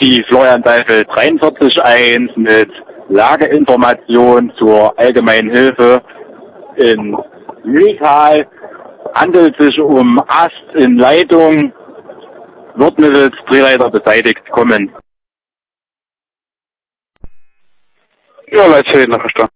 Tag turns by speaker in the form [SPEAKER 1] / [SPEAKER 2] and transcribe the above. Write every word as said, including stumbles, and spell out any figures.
[SPEAKER 1] die Florian Seifel dreiundvierzig eins mit Lageinformation zur allgemeinen Hilfe in Lünetal. Handelt sich um Ast in Leitung, wird mittels Drehleiter beseitigt kommen.
[SPEAKER 2] Ja, Leitfäden, nach der Stadt.